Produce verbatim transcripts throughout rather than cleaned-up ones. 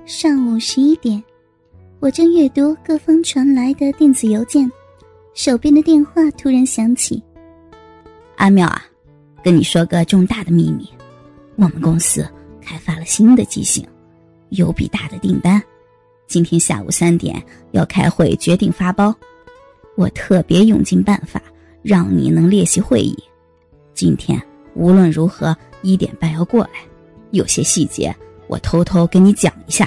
上午十一点，我正阅读各方传来的电子邮件，手边的电话突然响起。 阿妙啊，跟你说个重大的秘密，我们公司开发了新的机型，有笔大的订单，今天下午三点要开会决定发包，我特别用尽办法让你能列席会议。今天无论如何一点半要过来，有些细节我偷偷跟你讲一下。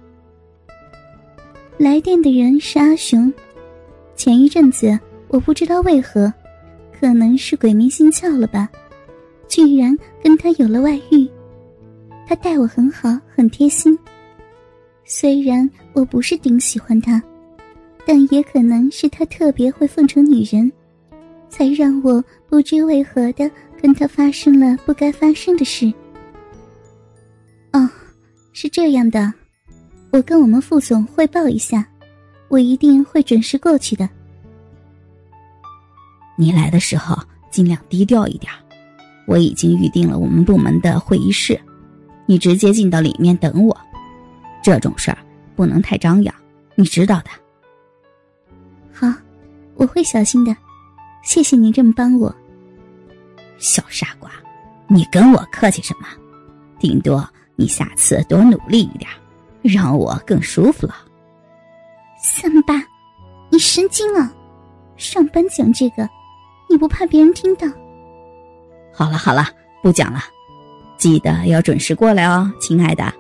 来电的人是阿雄，前一阵子我不知道为何，可能是鬼迷心窍了吧，居然跟他有了外遇。他待我很好，很贴心。虽然我不是顶喜欢他，但也可能是他特别会奉承女人，才让我不知为何的跟他发生了不该发生的事。哦，是这样的，我跟我们副总汇报一下，我一定会准时过去的。 你来的时候尽量低调一点，我已经预定了我们部门的会议室，你直接进到里面等我。这种事儿不能太张扬，你知道的。 好，我会小心的，谢谢你这么帮我。 小傻瓜，你跟我客气什么？顶多你下次多努力一点，让我更舒服了。 三八，你神经啊！上班讲这个，你不怕别人听到？ 好了好了，不讲了，记得要准时过来哦，亲爱的。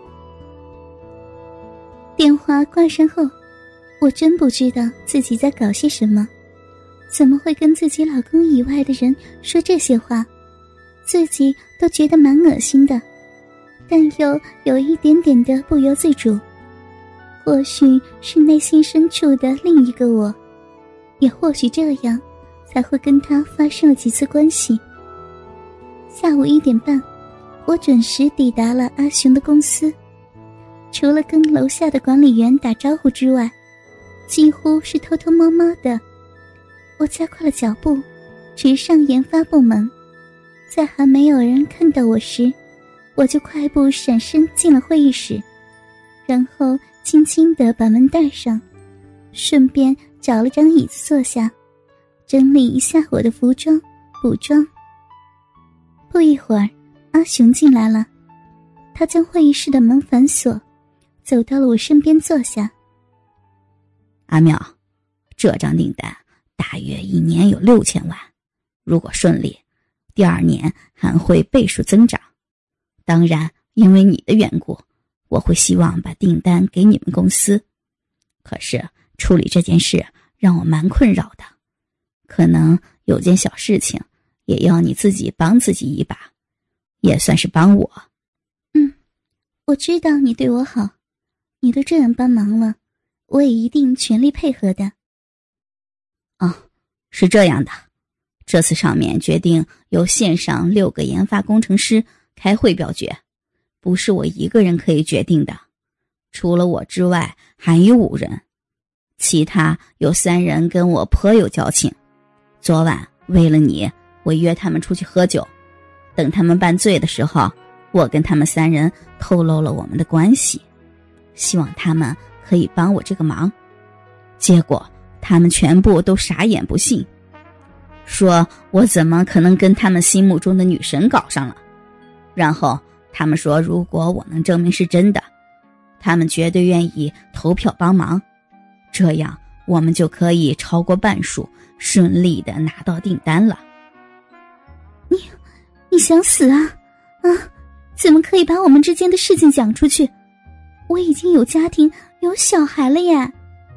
电话挂上后，我真不知道自己在搞些什么，怎么会跟自己老公以外的人说这些话，自己都觉得蛮恶心的，但又有一点点的不由自主。或许是内心深处的另一个我，也或许这样才会跟他发生了几次关系。下午一点半，我准时抵达了阿雄的公司。除了跟楼下的管理员打招呼之外，几乎是偷偷摸摸的。我加快了脚步，直上研发部门。在还没有人看到我时，我就快步闪身进了会议室，然后轻轻地把门带上，顺便找了张椅子坐下，整理一下我的服装补妆。不一会儿，阿雄进来了，他将会议室的门反锁，走到了我身边坐下。 阿妙，这张订单大约一年有六千万，如果顺利，第二年还会倍数增长。当然，因为你的缘故，我会希望把订单给你们公司。可是处理这件事让我蛮困扰的，可能有件小事情也要你自己帮自己一把，也算是帮我。 嗯，我知道你对我好，你都这样帮忙了，我也一定全力配合的。 哦，是这样的，这次上面决定由线上六个研发工程师开会表决，不是我一个人可以决定的，除了我之外还有五人，其他有三人跟我颇有交情。昨晚为了你，我约他们出去喝酒，等他们办醉的时候，我跟他们三人透露了我们的关系，希望他们可以帮我这个忙。结果他们全部都傻眼不信，说我怎么可能跟他们心目中的女神搞上了。然后他们说如果我能证明是真的，他们绝对愿意投票帮忙，这样我们就可以超过半数，顺利的拿到订单了。 你你想死啊啊！怎么可以把我们之间的事情讲出去？我已经有家庭有小孩了耶。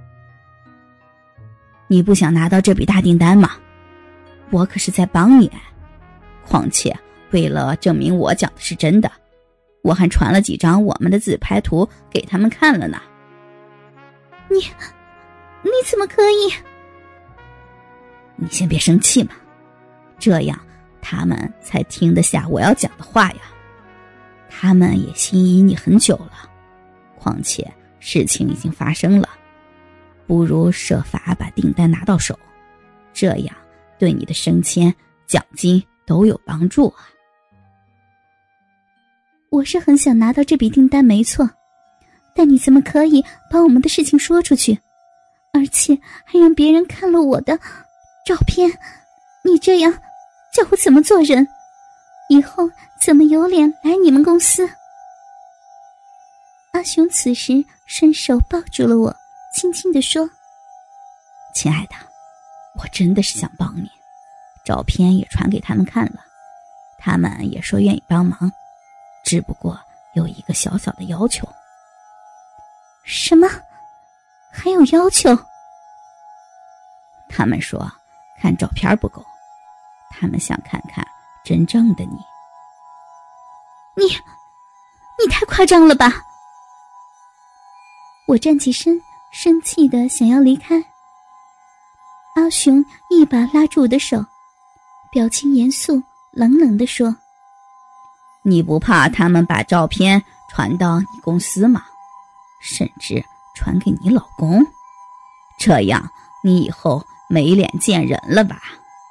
你不想拿到这笔大订单吗？我可是在帮你。况且为了证明我讲的是真的，我还传了几张我们的自拍图给他们看了呢。 你你怎么可以？ 你先别生气嘛，这样他们才听得下我要讲的话呀。他们也心仪你很久了，况且事情已经发生了，不如设法把订单拿到手，这样对你的升迁、奖金都有帮助啊。 我是很想拿到这笔订单没错， 但你怎么可以把我们的事情说出去，而且还让别人看了我的照片？你这样叫我怎么做人？以后怎么有脸来你们公司？阿雄此时伸手抱住了我，轻轻地说： 亲爱的，我真的是想帮你，照片也传给他们看了，他们也说愿意帮忙，只不过有一个小小的要求。 什么？还有要求？ 他们说看照片不够，他们想看看真正的你。 你你太夸张了吧！我站起身，生气的想要离开。阿雄一把拉住我的手，表情严肃，冷冷地说： 你不怕他们把照片传到你公司吗？甚至传给你老公？这样你以后没脸见人了吧？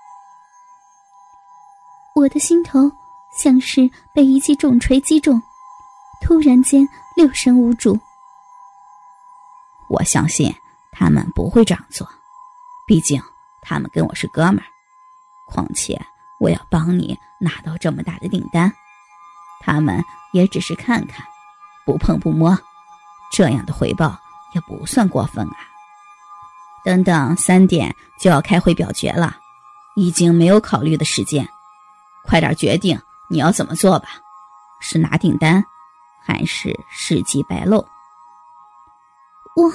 我的心头像是被一记重锤击中，突然间六神无主。 我相信他们不会这样做，毕竟他们跟我是哥们儿。况且我要帮你拿到这么大的订单，他们也只是看看，不碰不摸，这样的回报也不算过分啊。等等三点就要开会表决了，已经没有考虑的时间，快点决定你要怎么做吧，是拿订单还是事迹败露？ 我……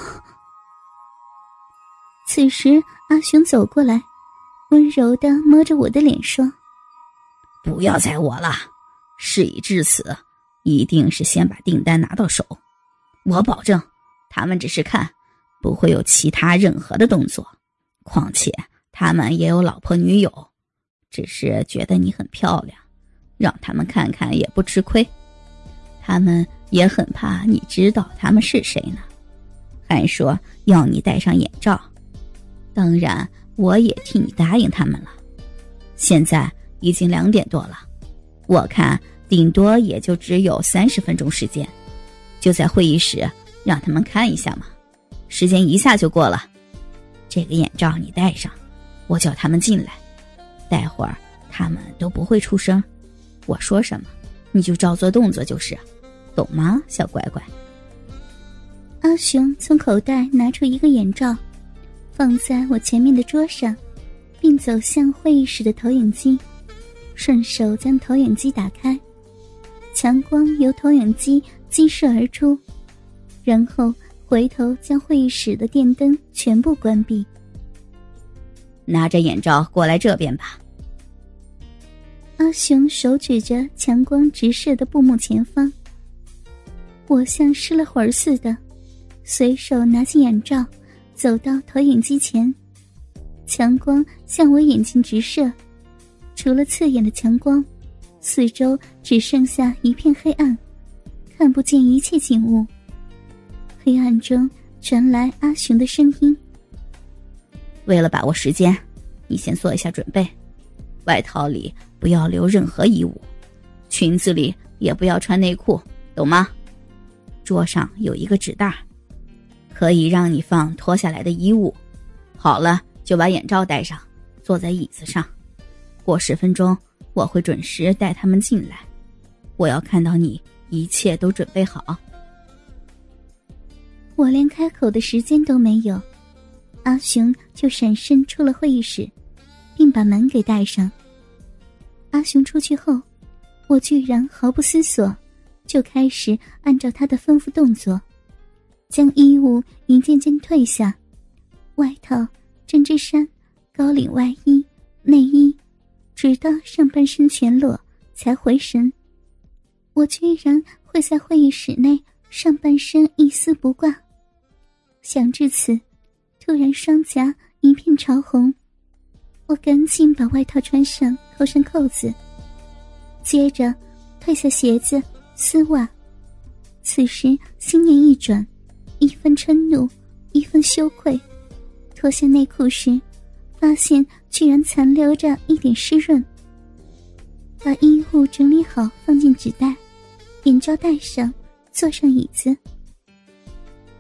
此时阿雄走过来，温柔地摸着我的脸说： 不要再我了，事已至此，一定是先把订单拿到手。我保证他们只是看，不会有其他任何的动作。况且他们也有老婆女友，只是觉得你很漂亮，让他们看看也不吃亏。他们也很怕你知道他们是谁呢，还说要你戴上眼罩。当然我也替你答应他们了。现在已经两点多了，我看顶多也就只有三十分钟时间，就在会议室让他们看一下嘛，时间一下就过了。这个眼罩你戴上，我叫他们进来，待会儿他们都不会出声，我说什么你就照做动作就是，懂吗，小乖乖？ 阿雄从口袋拿出一个眼罩，放在我前面的桌上，并走向会议室的投影机，顺手将投影机打开，强光由投影机激射而出，然后回头将会议室的电灯全部关闭。 拿着眼罩过来这边吧。 阿雄手指着强光直射的布幕前方，我像失了魂似的，随手拿起眼罩，走到投影机前。强光向我眼睛直射，除了刺眼的强光，四周只剩下一片黑暗，看不见一切景物。黑暗中传来阿雄的声音： 为了把握时间，你先做一下准备，外套里不要留任何衣物，裙子里也不要穿内裤，懂吗？桌上有一个纸袋，可以让你放脱下来的衣物。好了，就把眼罩戴上，坐在椅子上。过十分钟我会准时带他们进来，我要看到你一切都准备好。 我连开口的时间都没有，阿雄就闪身出了会议室，并把门给带上。阿雄出去后，我居然毫不思索，就开始按照他的吩咐动作，将衣物一件件褪下，外套、针织衫、高领外衣、内衣，直到上半身全裸，才回神。我居然会在会议室内上半身一丝不挂。想至此，突然双颊一片潮红，我赶紧把外套穿上，扣上扣子，接着褪下鞋子、丝袜。此时心念一转，一分嗔怒，一分羞愧，脱下内裤时，发现居然残留着一点湿润。把衣物整理好，放进纸袋，眼罩戴上，坐上椅子。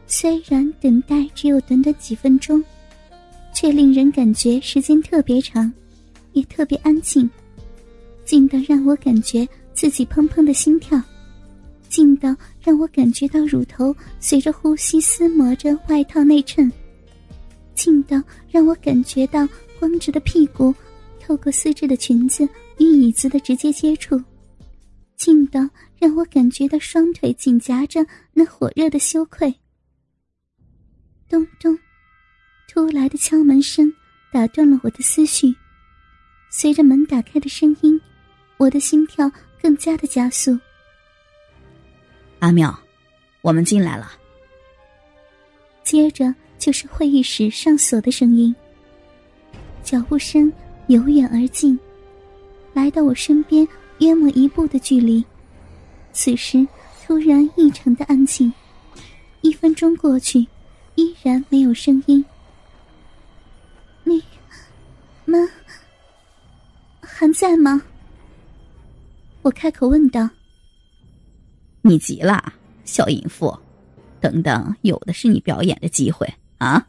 虽然等待只有短短几分钟，却令人感觉时间特别长，也特别安静，静到让我感觉自己砰砰的心跳，静到让我感觉到乳头随着呼吸撕磨着外套内衬，静到让我感觉到光着的屁股透过丝质的裙子与椅子的直接接触，静到让我感觉到双腿紧夹着那火热的羞愧。咚咚，突来的敲门声打断了我的思绪，随着门打开的声音，我的心跳更加的加速。 阿妙，我们进来了。 接着就是会议室上锁的声音，脚步声由远而近，来到我身边约莫一步的距离。此时突然异常的安静，一分钟过去，依然没有声音。你们还在吗？我开口问道。 你急了，小淫妇，等等，有的是你表演的机会啊！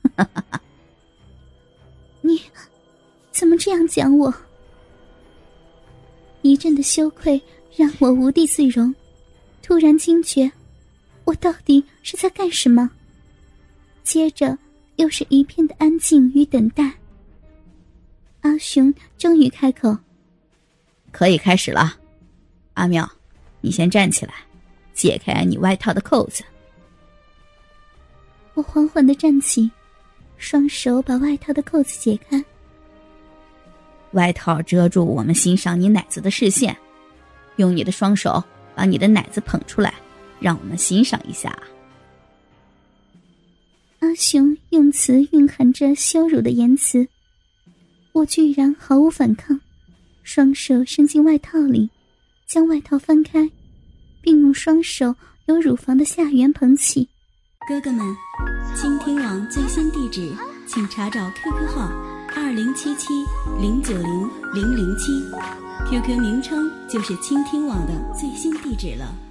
你怎么这样讲我？一阵的羞愧让我无地自容，突然惊觉，我到底是在干什么？接着又是一片的安静与等待。阿雄终于开口： 可以开始了。阿妙，你先站起来，解开你外套的扣子。 我缓缓地站起，双手把外套的扣子解开。 外套遮住我们欣赏你奶子的视线，用你的双手把你的奶子捧出来，让我们欣赏一下。 阿雄用词蕴含着羞辱的言辞，我居然毫无反抗，双手伸进外套里，将外套翻开，并用双手由乳房的下缘捧起。 哥哥们，倾听网最新地址请查找 Q Q 号二零七七零九零零零七 ，Q Q 名称就是倾听网的最新地址了。